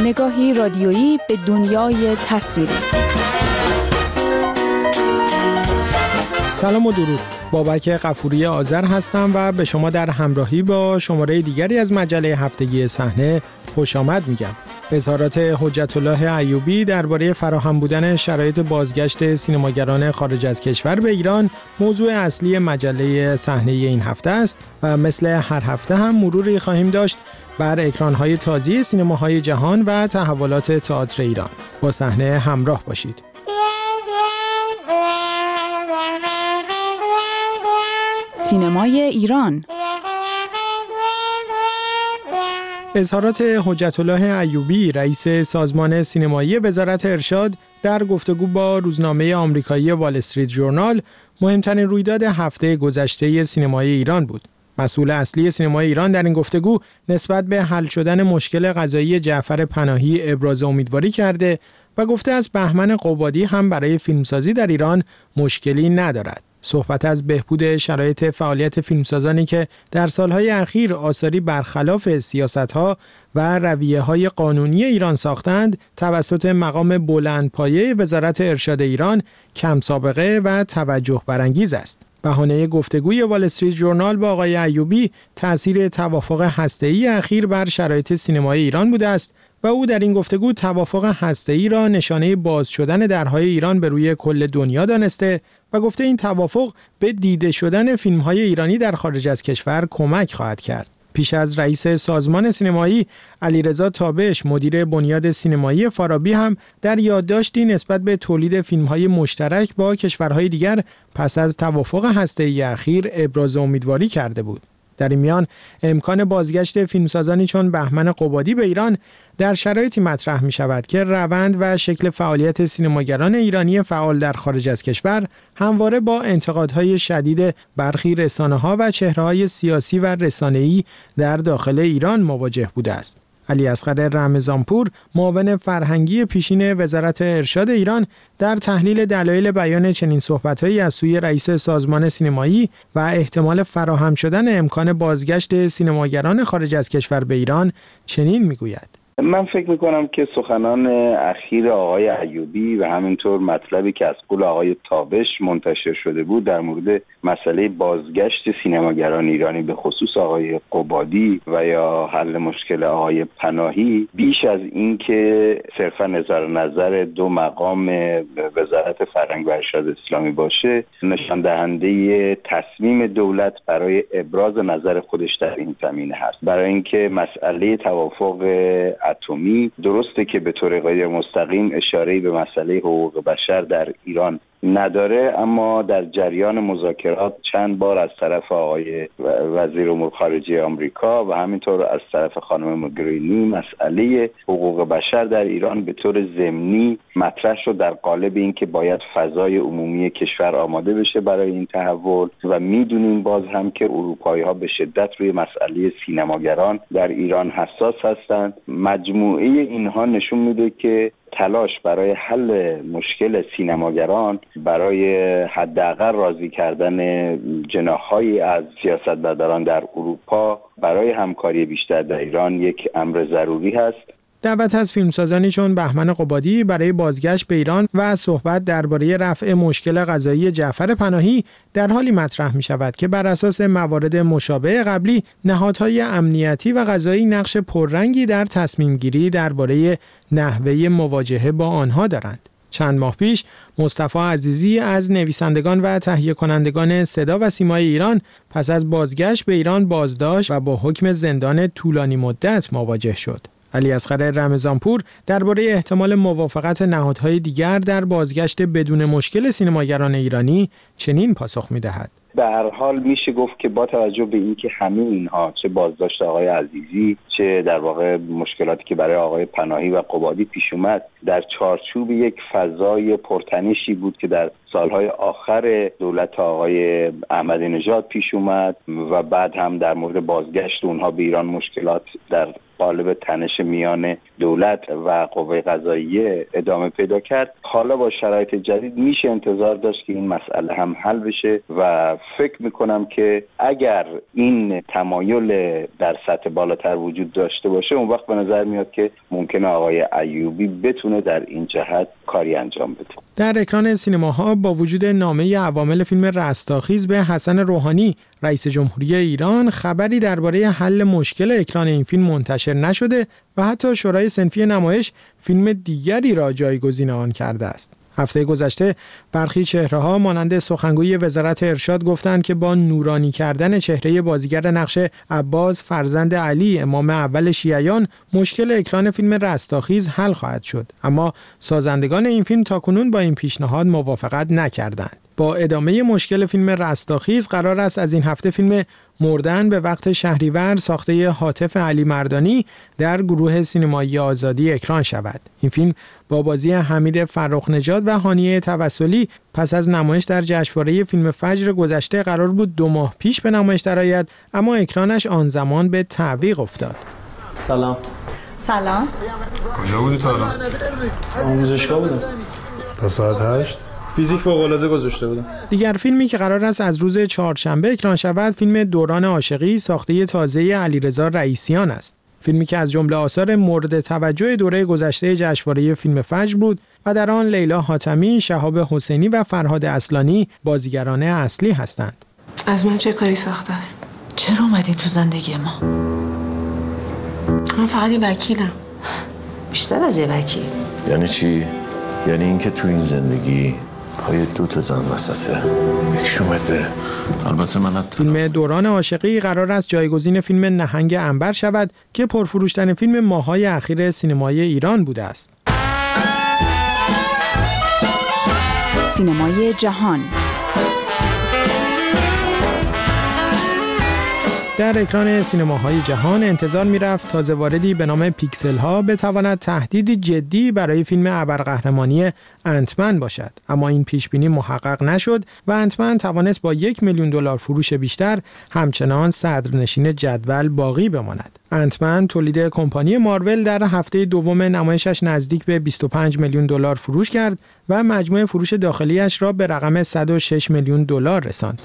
نگاهی رادیویی به دنیای تصویری. سلام و درود. بابک غفوری آذر هستم و به شما در همراهی با شماره دیگری از مجله هفتگی صحنه خوش آمد میگم. اظهارات حجت الله ایوبی درباره فراهم بودن شرایط بازگشت سینماگران خارج از کشور به ایران موضوع اصلی مجله صحنه این هفته است و مثل هر هفته هم مروری خواهیم داشت بر اکران‌های تازی سینماهای جهان و تحولات تئاتر ایران. با صحنه همراه باشید. سینمای ایران. اظهارات حجت الله ایوبی رئیس سازمان سینمایی وزارت ارشاد در گفتگو با روزنامه آمریکایی وال استریت ژورنال مهمترین رویداد هفته گذشته سینمای ایران بود. مسئول اصلی سینمای ایران در این گفتگو نسبت به حل شدن مشکل قضایی جعفر پناهی ابراز امیدواری کرده و گفته از بهمن قبادی هم برای فیلمسازی در ایران مشکلی ندارد. صحبت از بهبود شرایط فعالیت فیلمسازانی که در سالهای اخیر آثاری برخلاف سیاست‌ها و رویه‌های قانونی ایران ساختند توسط مقام بلندپایه وزارت ارشاد ایران کم سابقه و توجه برانگیز است. بهانه گفتگوی وال استریت ژورنال با آقای ایوبی تأثیر توافق هسته‌ای اخیر بر شرایط سینمای ایران بوده است و او در این گفتگو توافق هسته‌ای را نشانه باز شدن درهای ایران به روی کل دنیا دانسته و گفته این توافق به دیده شدن فیلم‌های ایرانی در خارج از کشور کمک خواهد کرد. پیش از رئیس سازمان سینمایی علیرضا تابش، مدیر بنیاد سینمایی فارابی هم در یادداشتی نسبت به تولید فیلم‌های مشترک با کشورهای دیگر پس از توافق هسته‌ای اخیر ابراز امیدواری کرده بود. در این میان امکان بازگشت فیلمسازانی چون بهمن قبادی به ایران در شرایطی مطرح می شود که روند و شکل فعالیت سینماگران ایرانی فعال در خارج از کشور همواره با انتقادهای شدید برخی رسانه‌ها و چهره‌های سیاسی و رسانه‌ای در داخل ایران مواجه بوده است. علی اصغر رمضانپور، معاون فرهنگی پیشین وزارت ارشاد ایران، در تحلیل دلایل بیان چنین صحبت‌هایی از سوی رئیس سازمان سینمایی و احتمال فراهم شدن امکان بازگشت سینماگران خارج از کشور به ایران چنین می‌گوید: من فکر میکنم که سخنان اخیر آقای ایوبی و همینطور مطلبی که از قول آقای تابش منتشر شده بود در مورد مسئله بازگشت سینماگران ایرانی به خصوص آقای قبادی و یا حل مشکل آقای پناهی بیش از این که صرفا نظر دو مقام وزارت فرهنگ و ارشاد اسلامی باشه، نشان دهنده تصمیم دولت برای ابراز نظر خودش در این زمینه هست. برای اینکه مسئله توافق اتمی درسته که به طور غیر مستقیم اشاره‌ای به مسئله حقوق بشر در ایران نداره، اما در جریان مذاکرات چند بار از طرف آقای وزیر امور خارجه آمریکا و همینطور از طرف خانم موگرینی مسئله حقوق بشر در ایران به طور ضمنی مطرح شد در قالب اینکه باید فضای عمومی کشور آماده بشه برای این تحول و میدونیم باز هم که اروپایی‌ها به شدت روی مسئله سینماگران در ایران حساس هستند. مجموعه اینها نشون میده که تلاش برای حل مشکل سینماگران برای حداقل راضی کردن جناح‌هایی از سیاستمداران در اروپا برای همکاری بیشتر در ایران یک امر ضروری هست. دعوت از فیلمسازانی چون بهمن قبادی برای بازگشت به ایران و صحبت درباره رفع مشکل قضایی جعفر پناهی در حالی مطرح می شود که بر اساس موارد مشابه قبلی نهادهای امنیتی و قضایی نقش پررنگی در تصمیم گیری درباره نحوه مواجهه با آنها دارند. چند ماه پیش مصطفی عزیزی از نویسندگان و تهیه کنندگان صدا و سیمای ایران پس از بازگشت به ایران بازداشت و با حکم زندان طولانی مدت مواجه شد. علی اصغر رمضانپور درباره احتمال موافقت نهادهای دیگر در بازگشت بدون مشکل سینماگران ایرانی چنین پاسخ می‌دهد: به هر حال میشه گفت که با توجه به اینکه همه اینها، چه بازداشت آقای عزیزی، چه در واقع مشکلاتی که برای آقای پناهی و قبادی پیش اومد، در چارچوب یک فضای پرتنشی بود که در سالهای آخر دولت آقای احمدی نژاد پیش اومد و بعد هم در مورد بازگشت اونها به ایران مشکلات در قالب تنش میان دولت و قوه قضاییه ادامه پیدا کرد، حالا با شرایط جدید میشه انتظار داشت که این مسئله هم حل بشه و فکر میکنم که اگر این تمایل در سطح بالاتر وجود داشته باشه، اون وقت به نظر میاد که ممکنه آقای ایوبی بتونه در این جهت کاری انجام بده. در اکران سینماها با وجود نامه عوامل فیلم رستاخیز به حسن روحانی رئیس جمهوری ایران، خبری درباره حل مشکل اکران این فیلم منتشر نشده و حتی شورای صنفی نمایش فیلم دیگری را جایگزین آن کرده است. هفته گذشته برخی چهره‌ها مانند سخنگوی وزارت ارشاد گفتند که با نورانی کردن چهره بازیگر نقش عباس فرزند علی امام اول شیعیان مشکل اکران فیلم رستاخیز حل خواهد شد، اما سازندگان این فیلم تاکنون با این پیشنهاد موافقت نکردند. با ادامه مشکل فیلم رستاخیز قرار است از این هفته فیلم مردن به وقت شهریور ساخته حاتف علی مردانی در گروه سینمایی آزادی اکران شود. این فیلم با بازی حمید فرخ‌نژاد و هانیه توسلی پس از نمایش در جشنواره فیلم فجر گذشته قرار بود 2 ماه پیش به نمایش درآید، اما اکرانش آن زمان به تعویق افتاد. سلام. کجا بودی تا الان؟ آموزشگاه بودم. تا ساعت 8؟ فیزیک فوق‌العاده گذاشته بودم. دیگر فیلمی که قرار است از روز چهارشنبه اکران شود، فیلم دوران عاشقی ساخته تازه علیرضا رئیسیان است. فیلمی که از جمله آثار مورد توجه دوره گذشته جشنواره فیلم فجر بود و در آن لیلا حاتمی، شهاب حسینی و فرهاد اصلانی بازیگران اصلی هستند. از من چه کاری ساخته است؟ چرا اومدین تو زندگی ما؟ من فقط یه وکیلم. بیشتر از یه وکیل. یعنی چی؟ یعنی اینکه تو این زندگی پای 2 زن وسطه، یکیش اومد بره. البته من فیلم دوران عاشقی قرار است جایگزین فیلم نهنگ عنبر شود که پرفروشترین فیلم ماه‌های اخیر سینمای ایران بوده است. سینمای جهان. در اکران سینماهای جهان انتظار می‌رفت تازه واردی به نام پیکسل ها بتواند تهدیدی جدی برای فیلم ابرقهرمانی انتمن باشد، اما این پیشبینی محقق نشد و انتمن توانست با $1 میلیون فروش بیشتر همچنان صدرنشین جدول باقی بماند. انتمن تولید کمپانی مارول در هفته دوم نمایشش نزدیک به $25 میلیون فروش کرد و مجموع فروش داخلیش را به رقم $106 میلیون رساند.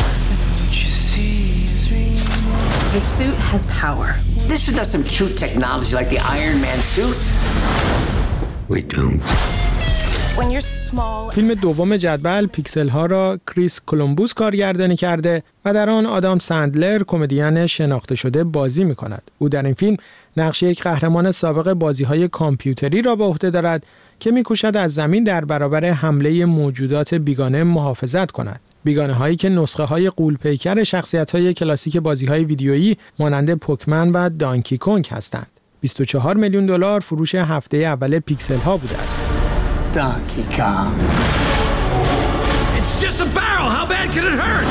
The suit has power. This is not some cute technology like the Iron Man suit. We're doomed. When you're small. فیلم دوم جدول پیکسل ها را کریس کولومبوس کارگردانی کرده و در آن آدام سندلر کمدین شناخته شده بازی می‌کند. او در این فیلم نقش یک قهرمان سابق بازی‌های کامپیوتری را به عهده دارد که می‌کوشد از زمین در برابر حمله موجودات بیگانه محافظت کند. بیگانه هایی که نسخه های غول‌پیکر شخصیت های کلاسیک بازی های ویدیویی مانند پوکمن و دانکی کونگ هستند. $24 میلیون فروش هفته اول پیکسل ها بوده است. Donkey Kong. It's just a barrel. How bad can it hurt?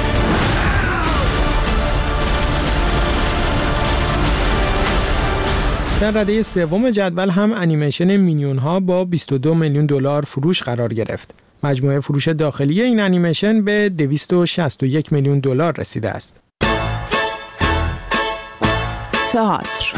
در رده سوم جدول هم انیمیشن مینیون ها با $22 میلیون فروش قرار گرفت. مجموعه فروش داخلی این انیمیشن به $261 میلیون رسیده است. تئاتر.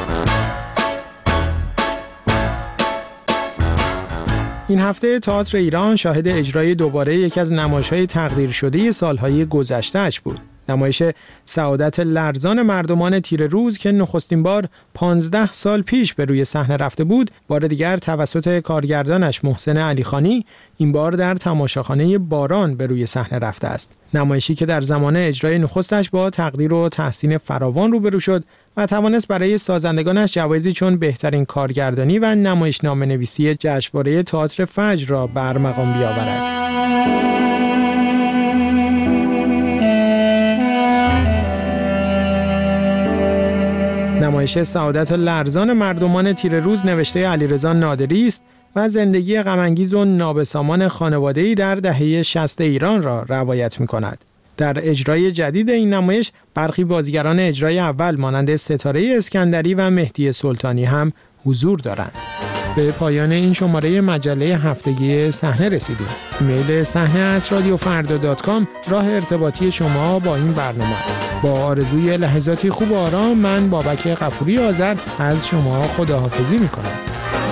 این هفته تئاتر ایران شاهد اجرای دوباره یکی از نمایش‌های تقدیر شده سالهای گذشته‌اش بود. نمایش سعادت لرزان مردمان تیره روز که نخستین بار 15 سال پیش به روی صحنه رفته بود، بار دیگر توسط کارگردانش محسن علیخانی این بار در تماشاخانه باران به روی صحنه رفته است. نمایشی که در زمان اجرای نخستش با تقدیر و تحسین فراوان روبرو شد و توانست برای سازندگانش جوایزی چون بهترین کارگردانی و نمایشنامه‌نویسی جشنواره تئاتر فجر را به ارمغان بیاورد. نمایش سعادت لرزان مردمان تیره روز نوشته علیرضا نادری است و زندگی غم‌انگیز و نابسامان خانواده‌ای در دهه 60 ایران را روایت می‌کند. در اجرای جدید این نمایش برخی بازیگران اجرای اول مانند ستاره اسکندری و مهدی سلطانی هم حضور دارند. به پایان این شماره مجله هفتگی صحنه رسیدیم. ایمیل صحنه@radiofrda.com راه ارتباطی شما با این برنامه است. با آرزوی لحظاتی خوب و آرام، من بابک غفوری آذر از شما خداحافظی میکنم.